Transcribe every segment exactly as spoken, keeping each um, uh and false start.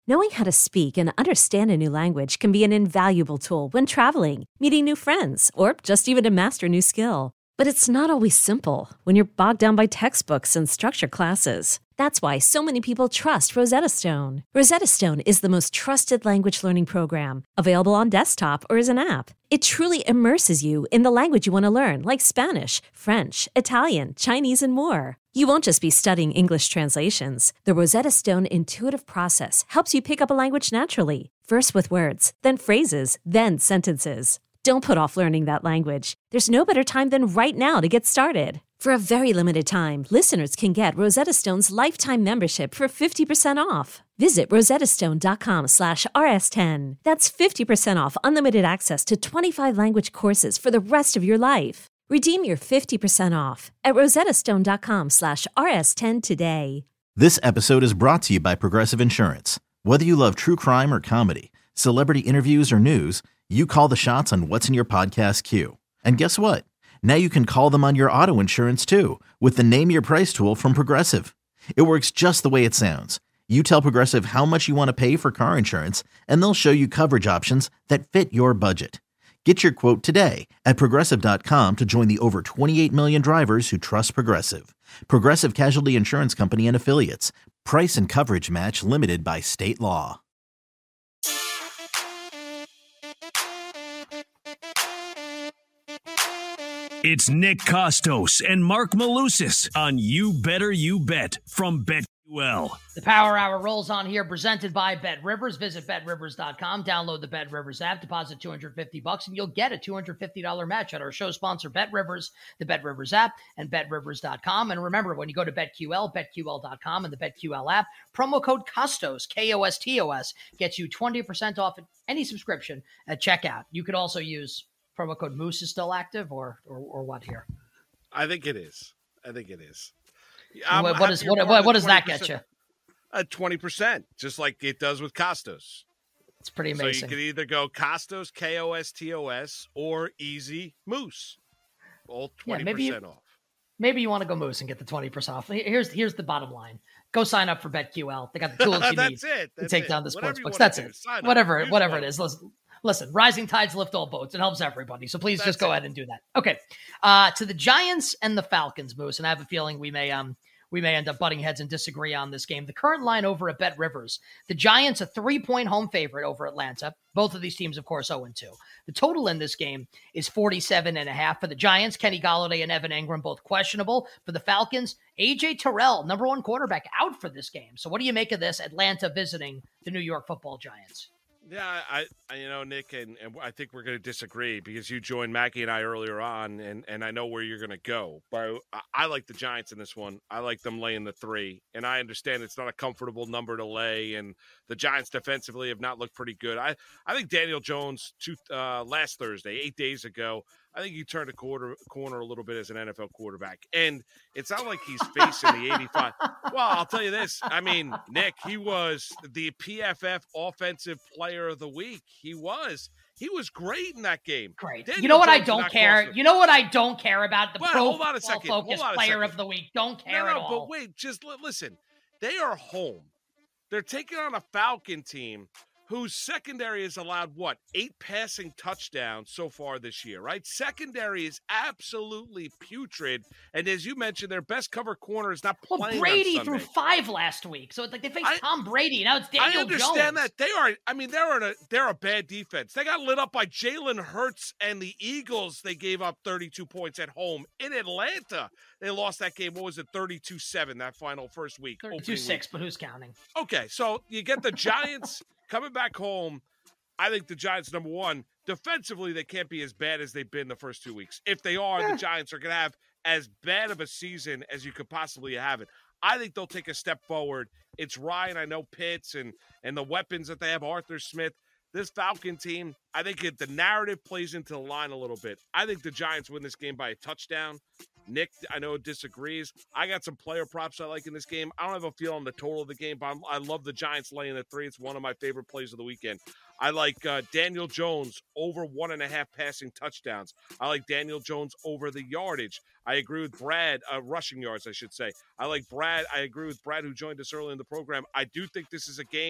Knowing how to speak and understand a new language can be an invaluable tool when traveling, meeting new friends, or just even to master a new skill. But it's not always simple when you're bogged down by textbooks and structured classes. That's why so many people trust Rosetta Stone. Rosetta Stone is the most trusted language learning program, available on desktop or as an app. It truly immerses you in the language you want to learn, like Spanish, French, Italian, Chinese, and more. You won't just be studying English translations. The Rosetta Stone intuitive process helps you pick up a language naturally, first with words, then phrases, then sentences. Don't put off learning that language. There's no better time than right now to get started. For a very limited time, listeners can get Rosetta Stone's lifetime membership for fifty percent off. Visit rosettastone.com slash rs10. That's fifty percent off unlimited access to twenty-five language courses for the rest of your life. Redeem your fifty percent off at rosettastone.com slash rs10 today. This episode is brought to you by Progressive Insurance. Whether you love true crime or comedy, celebrity interviews or news, you call the shots on what's in your podcast queue. And guess what? Now you can call them on your auto insurance too with the Name Your Price tool from Progressive. It works just the way it sounds. You tell Progressive how much you want to pay for car insurance, and they'll show you coverage options that fit your budget. Get your quote today at progressive dot com to join the over twenty-eight million drivers who trust Progressive. Progressive Casualty Insurance Company and Affiliates. Price and coverage match limited by state law. It's Nick Costos and Mark Malusis on You Better You Bet from BetQL. The Power Hour rolls on here, presented by BetRivers. Visit bet rivers dot com, download the BetRivers app, deposit two hundred fifty bucks, and you'll get a two hundred fifty dollars match at our show sponsor, BetRivers, the BetRivers app, and bet rivers dot com. And remember, when you go to BetQL, bet Q L dot com, and the BetQL app, promo code Costos, K O S T O S, gets you twenty percent off any subscription at checkout. You could also use promo code Moose is still active, or or, or what here? I think it is. I think it is. What, what, is, what, what, what does that get you? At twenty percent, just like it does with Costos. It's pretty amazing. So you could either go Costos, K O S T O S, or Easy Moose. All twenty percent yeah, maybe you, off. Maybe you want to go Moose and get the twenty percent off. Here's here's the bottom line. Go sign up for BetQL. They got the tools you need it. to take it. down the sports whatever books. That's it. Sign whatever up. whatever it is. Listen, listen, rising tides lift all boats. It helps everybody. So please That's just go it. ahead and do that. Okay. Uh, to the Giants and the Falcons, Moose, and I have a feeling we may um we may end up butting heads and disagree on this game. The current line over at BetRivers, the Giants a three-point home favorite over Atlanta. Both of these teams, of course, oh and two. The total in this game is forty-seven and a half for the Giants. Kenny Golladay and Evan Engram both questionable. For the Falcons, A J Terrell, number one quarterback, out for this game. So what do you make of this, Atlanta visiting the New York Football Giants? Yeah, I, I you know, Nick, and, and I think we're going to disagree because you joined Mackie and I earlier on, and, and I know where you're going to go. But I, I like the Giants in this one. I like them laying the three, and I understand it's not a comfortable number to lay, and the Giants defensively have not looked pretty good. I, I think Daniel Jones, two, uh, last Thursday, eight days ago, I think he turned a quarter corner a little bit as an N F L quarterback. And it's not like he's facing the eighty-five. Well, I'll tell you this. I mean, Nick, he was the P F F Offensive Player of the Week. He was. He was great in that game. Great. Daniel you know what Jones I don't care? You know what I don't care about? The well, Pro hold on a second. Football Focus Player second. of the Week. Don't care no, no, at all. But wait, just li- listen. They are home. They're taking on a Falcon team whose secondary has allowed, what, eight passing touchdowns so far this year, right? Secondary is absolutely putrid. And as you mentioned, their best cover corner is not playing Well, Brady on threw Sunday. five last week. So it's like they faced I, Tom Brady. Now it's Daniel I understand Jones. that. They are, I mean, they're, in a, they're a bad defense. They got lit up by Jalen Hurts and the Eagles. They gave up thirty-two points at home. In Atlanta, they lost that game. What was it, thirty-two seven, that final first week? thirty-two six, but who's counting? Okay, so you get the Giants coming back home. I think the Giants, number one, defensively, they can't be as bad as they've been the first two weeks. If they are, yeah. the Giants are going to have as bad of a season as you could possibly have it. I think they'll take a step forward. It's Ryan, I know Pitts, and and the weapons that they have, Arthur Smith. This Falcon team, I think it, the narrative plays into the line a little bit. I think the Giants win this game by a touchdown. Nick, I know, disagrees. I got some player props I like in this game. I don't have a feel on the total of the game, but I'm, I love the Giants laying the three. It's one of my favorite plays of the weekend. I like uh, Daniel Jones over one and a half passing touchdowns. I like Daniel Jones over the yardage. I agree with Brad, uh, rushing yards, I should say. I like Brad. I agree with Brad, who joined us early in the program. I do think this is a game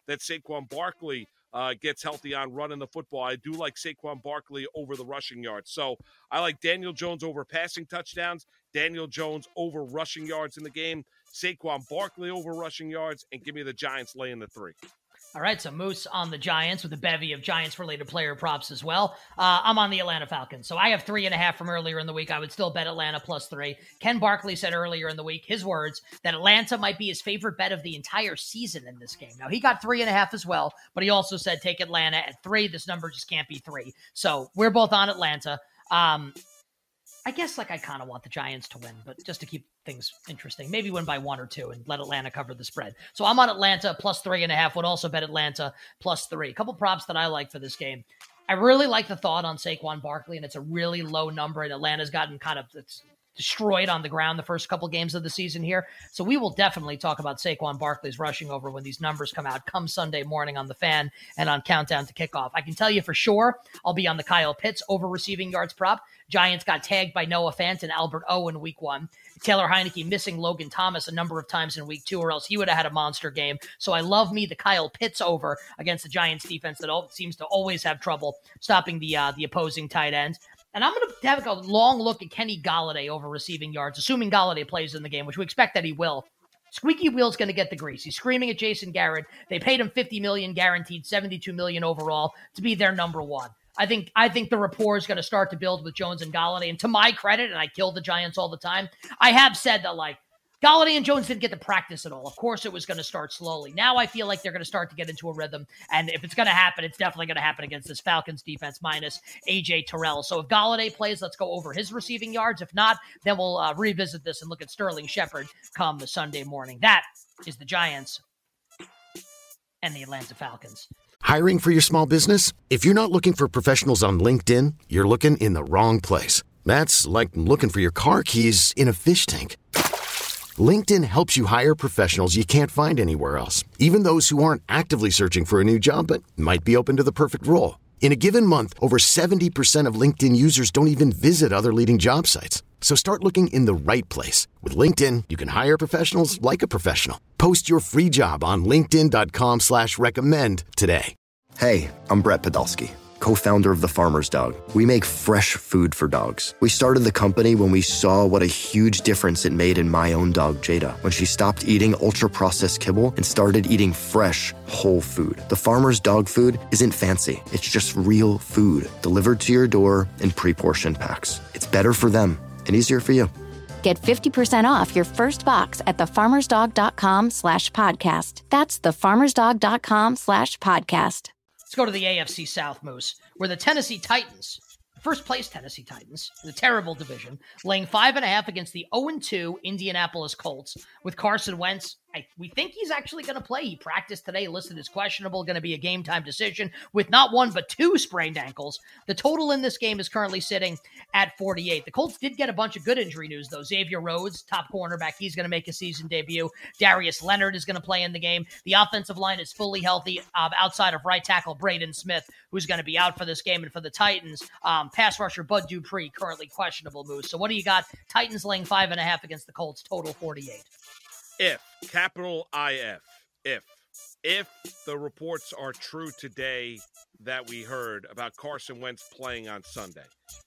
that Saquon Barkley uh, gets healthy on running the football. I do like Saquon Barkley over the rushing yards. So I like Daniel Jones over passing touchdowns, Daniel Jones over rushing yards in the game, Saquon Barkley over rushing yards, and give me the Giants laying the three. All right, so Moose on the Giants with a bevy of Giants-related player props as well. Uh, I'm on the Atlanta Falcons. So I have three and a half from earlier in the week. I would still bet Atlanta plus three. Ken Barkley said earlier in the week, his words, that Atlanta might be his favorite bet of the entire season in this game. Now, he got three and a half as well, but he also said take Atlanta at three. This number just can't be three. So we're both on Atlanta. Um, I guess like I kind of want the Giants to win, but just to keep things interesting, maybe win by one or two and let Atlanta cover the spread. So I'm on Atlanta plus three and a half. Would also bet Atlanta plus three. A couple props that I like for this game. I really like the thought on Saquon Barkley, and it's a really low number, and Atlanta's gotten kind of it's destroyed on the ground the first couple games of the season here. So we will definitely talk about Saquon Barkley's rushing over when these numbers come out come Sunday morning on the Fan and on Countdown to Kickoff. I can tell you for sure I'll be on the Kyle Pitts over receiving yards prop. Giants got tagged by Noah Fant and Albert O in week one. Taylor Heineke missing Logan Thomas a number of times in week two, or else he would have had a monster game. So I love me the Kyle Pitts over against the Giants defense that all, seems to always have trouble stopping the uh, the opposing tight end. And I'm going to have a long look at Kenny Golladay over receiving yards, assuming Golladay plays in the game, which we expect that he will. Squeaky Wheel's going to get the grease. He's screaming at Jason Garrett. They paid him fifty million dollars guaranteed, seventy-two million dollars overall to be their number one. I think I think the rapport is going to start to build with Jones and Golladay. And to my credit, and I kill the Giants all the time, I have said that, like, Golladay and Jones didn't get to practice at all. Of course, it was going to start slowly. Now I feel like they're going to start to get into a rhythm. And if it's going to happen, it's definitely going to happen against this Falcons defense minus A J Terrell. So if Golladay plays, let's go over his receiving yards. If not, then we'll uh, revisit this and look at Sterling Shepard come the Sunday morning. That is the Giants and the Atlanta Falcons. Hiring for your small business? If you're not looking for professionals on LinkedIn, you're looking in the wrong place. That's like looking for your car keys in a fish tank. LinkedIn helps you hire professionals you can't find anywhere else, even those who aren't actively searching for a new job but might be open to the perfect role. In a given month, over seventy percent of LinkedIn users don't even visit other leading job sites. So start looking in the right place. With LinkedIn, you can hire professionals like a professional. Post your free job on linkedin.com slash recommend today. Hey, I'm Brett Podolsky, co-founder of The Farmer's Dog. We make fresh food for dogs. We started the company when we saw what a huge difference it made in my own dog, Jada, when she stopped eating ultra-processed kibble and started eating fresh, whole food. The Farmer's Dog food isn't fancy. It's just real food delivered to your door in pre-portioned packs. It's better for them and easier for you. Get fifty percent off your first box at thefarmersdog.com slash podcast. That's thefarmersdog.com slash podcast. Let's go to the A F C South, Moose, where the Tennessee Titans, first place Tennessee Titans, the terrible division, laying five and a half against the oh and two Indianapolis Colts with Carson Wentz. I, we think he's actually going to play. He practiced today, listed as questionable, going to be a game time decision with not one but two sprained ankles. The total in this game is currently sitting at forty-eight. The Colts did get a bunch of good injury news, though. Xavier Rhodes, top cornerback, he's going to make a season debut. Darius Leonard is going to play in the game. The offensive line is fully healthy uh, outside of right tackle Braden Smith, who's going to be out for this game. And for the Titans, um, pass rusher Bud Dupree, currently questionable, Moose. So what do you got? Titans laying five and a half against the Colts, total forty-eight. If, capital I F, if, if the reports are true today that we heard about Carson Wentz playing on Sunday,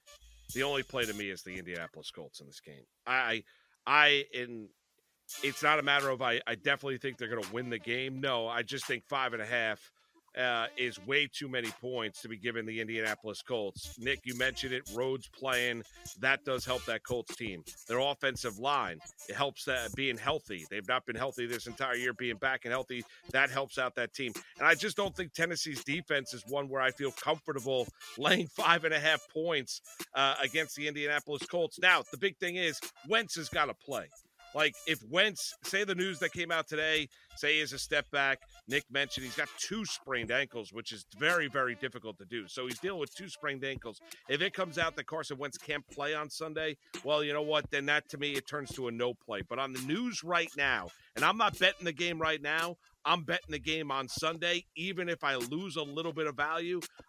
the only play to me is the Indianapolis Colts in this game. I, I, in, it's not a matter of I, I definitely think they're going to win the game. No, I just think five and a half uh, is way too many points to be given the Indianapolis Colts. Nick, you mentioned it, Rhodes playing. That does help that Colts team. Their offensive line, it helps that being healthy. They've not been healthy this entire year, being back and healthy. That helps out that team. And I just don't think Tennessee's defense is one where I feel comfortable laying five and a half points uh, against the Indianapolis Colts. Now, the big thing is Wentz has got to play. Like, if Wentz, say the news that came out today, say he has a step back, Nick mentioned he's got two sprained ankles, which is very, very difficult to do. So he's dealing with two sprained ankles. If it comes out that Carson Wentz can't play on Sunday, well, you know what? Then that, to me, it turns to a no play. But on the news right now, and I'm not betting the game right now, I'm betting the game on Sunday. Even if I lose a little bit of value,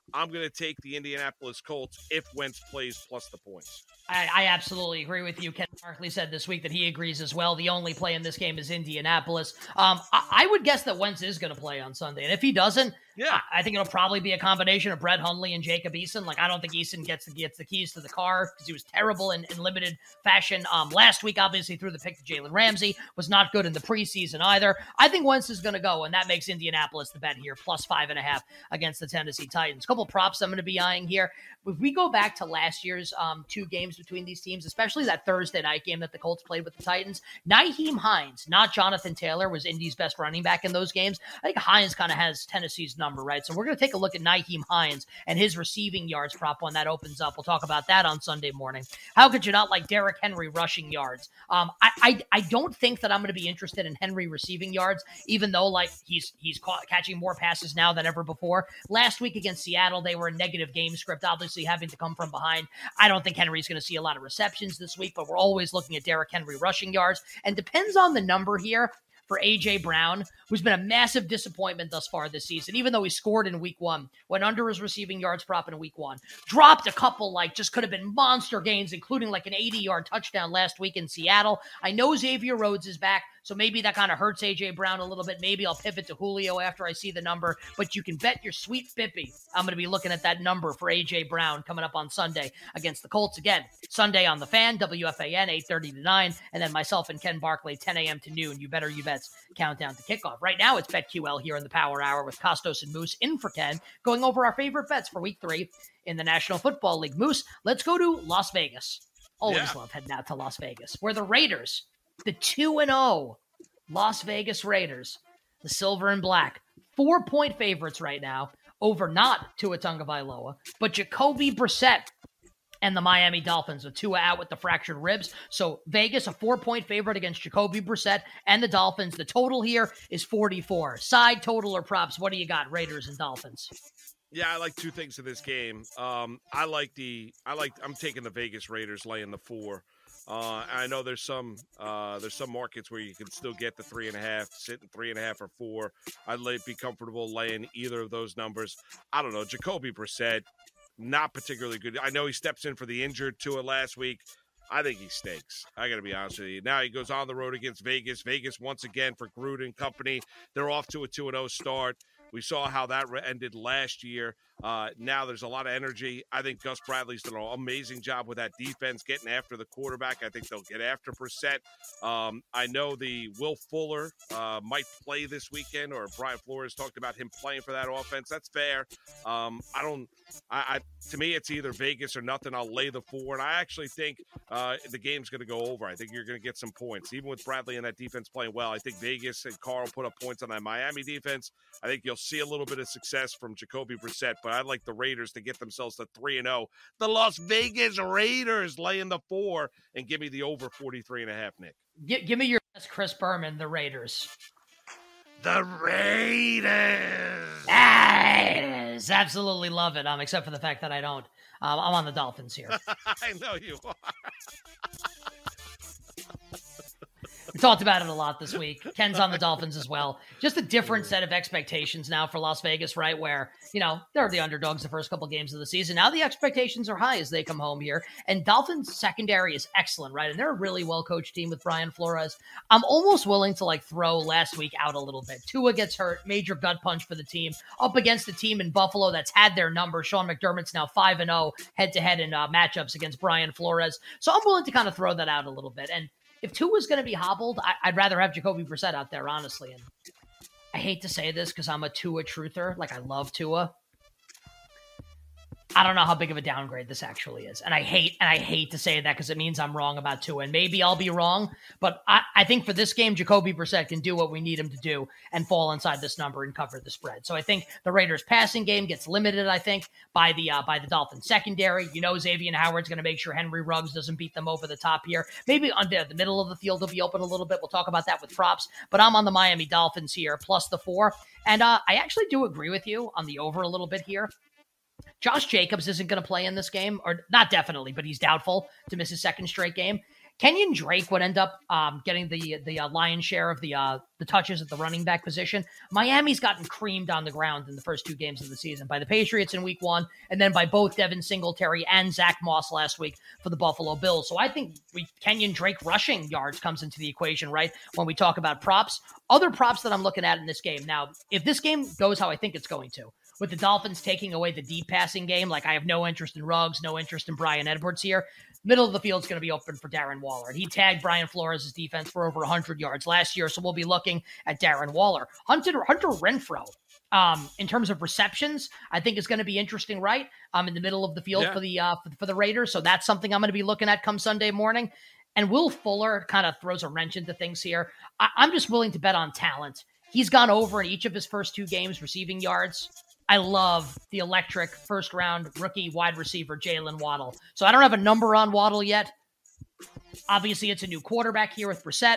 I'm going to take the Indianapolis Colts if Wentz plays plus the points. I, I absolutely agree with you. Ken Barkley said this week that he agrees as well. The only play in this game is Indianapolis. Um, I, I would guess that Wentz is going to play on Sunday. And if he doesn't, yeah, I, I think it'll probably be a combination of Brett Hundley and Jacob Eason. Like, I don't think Eason gets the, gets the keys to the car because he was terrible in, in limited fashion. Um, last week, obviously, threw the pick to Jalen Ramsey. Was not good in the preseason either. I think Wentz is going to go, and that makes Indianapolis the bet here, plus five and a half against the Tennessee Titans. A couple props I'm going to be eyeing here. If we go back to last year's um, two games between these teams, especially that Thursday night game that the Colts played with the Titans, Nyheim Hines, not Jonathan Taylor, was Indy's best running back in those games. I think Hines kind of has Tennessee's number, right? So we're going to take a look at Nyheim Hines and his receiving yards prop when that opens up. We'll talk about that on Sunday morning. How could you not like Derrick Henry rushing yards? Um, I, I I don't think that I'm going to be interested in Henry receiving yards, even though like he's he's caught, catching more passes now than ever before. Last week against Seattle, they were a negative game script, obviously having to come from behind. I don't think Henry's going to see a lot of receptions this week, but we're always looking at Derrick Henry rushing yards, and depends on the number here for A J Brown, who's been a massive disappointment thus far this season, even though he scored in week one, went under his receiving yards prop in week one, dropped a couple, like, just could have been monster gains, including like an eighty-yard touchdown last week in Seattle. I know Xavier Rhodes is back, so maybe that kind of hurts A J Brown a little bit. Maybe I'll pivot to Julio after I see the number, but you can bet your sweet Bippy I'm going to be looking at that number for A J Brown coming up on Sunday against the Colts. Again, Sunday on The Fan, W F A N, eight thirty to nine, and then myself and Ken Barkley, ten a.m. to noon. You better you bets countdown to kickoff. Right now, it's BetQL here in the Power Hour with Costos and Moose in for Ken, going over our favorite bets for week three in the National Football League. Moose, let's go to Las Vegas. Always yeah. love heading out to Las Vegas, where the Raiders, the two and oh Las Vegas Raiders, the silver and black, four-point favorites right now over not Tua Tagovailoa, but Jacoby Brissett and the Miami Dolphins, with Tua out with the fractured ribs. So Vegas, a four-point favorite against Jacoby Brissett and the Dolphins. The total here is forty-four. Side total or props, what do you got, Raiders and Dolphins? Yeah, I like two things in this game. Um, I like the, I like, I'm taking the Vegas Raiders laying the four. Uh, I know there's some, uh, there's some markets where you can still get the three and a half, sitting three and a half or four. I'd lay, be comfortable laying either of those numbers. I don't know, Jacoby Brissett, not particularly good. I know he steps in for the injured Tua last week. I think he stinks. I got to be honest with you. Now he goes on the road against Vegas. Vegas, once again, for Gruden company, they're off to a two and oh start. We saw how that ended last year. Uh, now there's a lot of energy. I think Gus Bradley's done an amazing job with that defense, getting after the quarterback. I think they'll get after Brissett. Um, I know the Will Fuller uh, might play this weekend, or Brian Flores talked about him playing for that offense. That's fair. Um, I don't. I, I to me, it's either Vegas or nothing. I'll lay the four, and I actually think uh, the game's going to go over. I think you're going to get some points, even with Bradley and that defense playing well. I think Vegas and Carl put up points on that Miami defense. I think you'll see a little bit of success from Jacoby Brissett, but I'd like the Raiders to get themselves to three and oh. The Las Vegas Raiders laying the four, and give me the over forty-three and a half, Nick. G- give me your best Chris Berman, the Raiders. The Raiders. Raiders. Absolutely love it, um, except for the fact that I don't. Um, I'm on the Dolphins here. I know you are. We talked about it a lot this week. Ken's on the Dolphins as well. Just a different set of expectations now for Las Vegas, right? Where, you know, they're the underdogs the first couple games of the season. Now the expectations are high as they come home here. And Dolphins secondary is excellent, right? And they're a really well-coached team with Brian Flores. I'm almost willing to, like, throw last week out a little bit. Tua gets hurt, major gut punch for the team. Up against a team in Buffalo that's had their number. Sean McDermott's now five and oh head-to-head in uh, matchups against Brian Flores. So I'm willing to kind of throw that out a little bit. And if Tua's going to be hobbled, I, I'd rather have Jacoby Brissett out there, honestly. And I hate to say this because I'm a Tua truther. Like, I love Tua. I don't know how big of a downgrade this actually is. And I hate and I hate to say that because it means I'm wrong about Tua. And maybe I'll be wrong. But I, I think for this game, Jacoby Brissett can do what we need him to do and fall inside this number and cover the spread. So I think the Raiders' passing game gets limited, I think, by the uh, by the Dolphins secondary. You know Xavier Howard's going to make sure Henry Ruggs doesn't beat them over the top here. Maybe under the middle of the field will be open a little bit. We'll talk about that with props. But I'm on the Miami Dolphins here, plus the four. And uh, I actually do agree with you on the over a little bit here. Josh Jacobs isn't going to play in this game, or not definitely, but he's doubtful to miss his second straight game. Kenyon Drake would end up um, getting the the uh, lion's share of the uh, the touches at the running back position. Miami's gotten creamed on the ground in the first two games of the season by the Patriots in week one, and then by both Devin Singletary and Zach Moss last week for the Buffalo Bills. So I think we, Kenyon Drake rushing yards comes into the equation, right, when we talk about props. Other props that I'm looking at in this game. Now, if this game goes how I think it's going to, with the Dolphins taking away the deep passing game, like I have no interest in Ruggs, no interest in Brian Edwards here, middle of the field is going to be open for Darren Waller. And he tagged Brian Flores' defense for over one hundred yards last year, so we'll be looking at Darren Waller. Hunter, Hunter Renfrow, um, in terms of receptions, I think is going to be interesting, right? Um, in the middle of the field yeah. for the uh, for, for the Raiders, so that's something I'm going to be looking at come Sunday morning. And Will Fuller kind of throws a wrench into things here. I- I'm just willing to bet on talent. He's gone over in each of his first two games receiving yards. I love the electric first-round rookie wide receiver, Jalen Waddle. So I don't have a number on Waddle yet. Obviously, it's a new quarterback here with Brissett.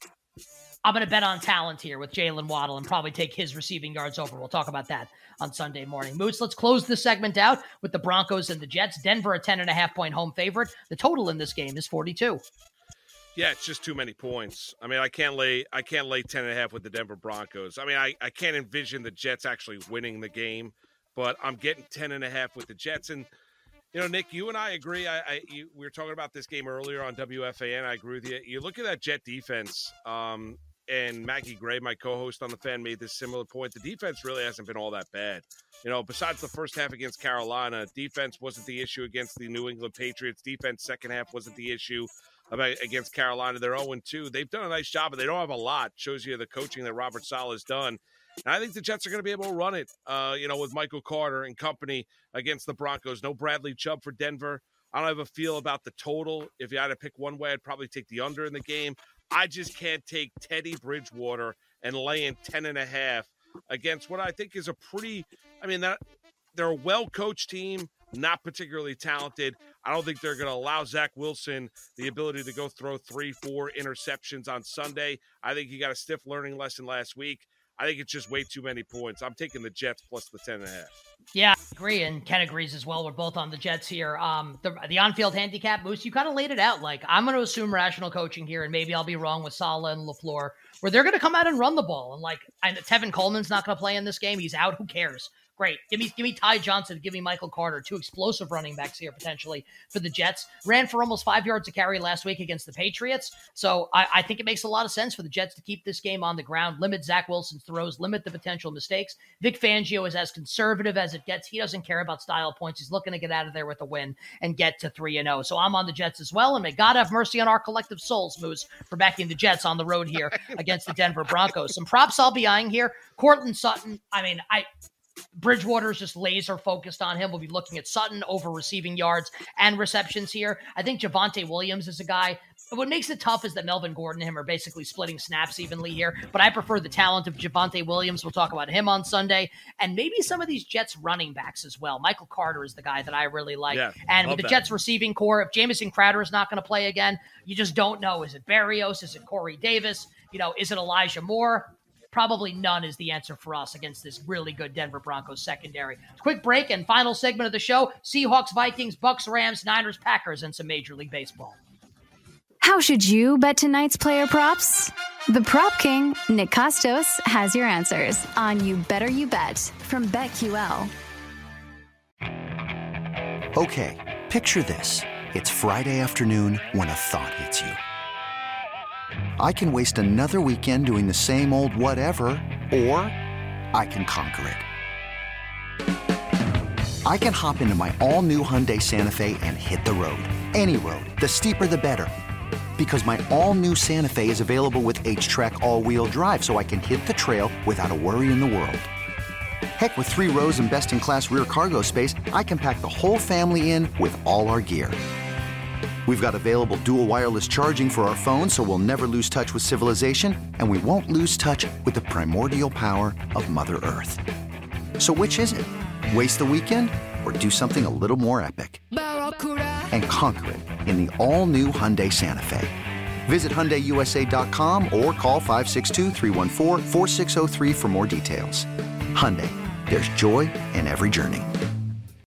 I'm going to bet on talent here with Jalen Waddle and probably take his receiving yards over. We'll talk about that on Sunday morning. Moose, let's close this segment out with the Broncos and the Jets. Denver, a ten and a half point home favorite. The total in this game is forty-two. Yeah, it's just too many points. I mean, I can't lay I can't lay ten and a half with the Denver Broncos. I mean, I, I can't envision the Jets actually winning the game, but I'm getting ten and a half with the Jets. And, you know, Nick, you and I agree. I, I you, we were talking about this game earlier on W F A N. I agree with you. You look at that Jet defense, um, and Maggie Gray, my co-host on The Fan, made this similar point. The defense really hasn't been all that bad. You know, besides the first half against Carolina, defense wasn't the issue against the New England Patriots. Defense second half wasn't the issue about against Carolina. They're oh and two. They've done a nice job, but they don't have a lot. Shows you the coaching that Robert Saleh has done. And I think the Jets are going to be able to run it, uh, you know, with Michael Carter and company against the Broncos. No Bradley Chubb for Denver. I don't have a feel about the total. If you had to pick one way, I'd probably take the under in the game. I just can't take Teddy Bridgewater and lay in ten and a half against what I think is a pretty, I mean, that they're a well-coached team, not particularly talented. I don't think they're going to allow Zach Wilson the ability to go throw three, four interceptions on Sunday. I think he got a stiff learning lesson last week. I think it's just way too many points. I'm taking the Jets plus the ten and a half. Yeah, I agree, and Ken agrees as well. We're both on the Jets here. Um, the, the on-field handicap, Moose, you kind of laid it out. Like, I'm going to assume rational coaching here, and maybe I'll be wrong with Saleh and LaFleur, where they're going to come out and run the ball. And, like, I, Tevin Coleman's not going to play in this game. He's out. Who cares? Great. Give me give me Ty Johnson. Give me Michael Carter. Two explosive running backs here potentially for the Jets. Ran for almost five yards a carry last week against the Patriots. So I, I think it makes a lot of sense for the Jets to keep this game on the ground, limit Zach Wilson's throws, limit the potential mistakes. Vic Fangio is as conservative as it gets. He doesn't care about style points. He's looking to get out of there with a win and get to three and oh. So I'm on the Jets as well. And may God have mercy on our collective souls, Moose, for backing the Jets on the road here against the Denver Broncos. Some props I'll be eyeing here. Cortland Sutton. I mean, I... Bridgewater is just laser focused on him. We'll be looking at Sutton over receiving yards and receptions here. I think Javonte Williams is a guy. What makes it tough is that Melvin Gordon and him are basically splitting snaps evenly here, but I prefer the talent of Javonte Williams. We'll talk about him on Sunday, and maybe some of these Jets running backs as well. Michael Carter is the guy that I really like. Yeah, and with the that. Jets receiving core, if Jamison Crowder is not going to play again, you just don't know. Is it Berrios? Is it Corey Davis? You know, is it Elijah Moore? Probably none is the answer for us against this really good Denver Broncos secondary. Quick break and final segment of the show. Seahawks, Vikings, Bucks, Rams, Niners, Packers, and some Major League Baseball. How should you bet tonight's player props? The Prop King, Nick Costos, has your answers on You Better You Bet from BetQL. Okay, picture this. It's Friday afternoon when a thought hits you. I can waste another weekend doing the same old whatever, or I can conquer it. I can hop into my all-new Hyundai Santa Fe and hit the road. Any road. The steeper, the better. Because my all-new Santa Fe is available with H-Track all-wheel drive, so I can hit the trail without a worry in the world. Heck, with three rows and best-in-class rear cargo space, I can pack the whole family in with all our gear. We've got available dual wireless charging for our phones, so we'll never lose touch with civilization, and we won't lose touch with the primordial power of Mother Earth. So which is it? Waste the weekend or do something a little more epic? And conquer it in the all-new Hyundai Santa Fe. Visit Hyundai U S A dot com or call five six two, three one four, four six zero three for more details. Hyundai, there's joy in every journey.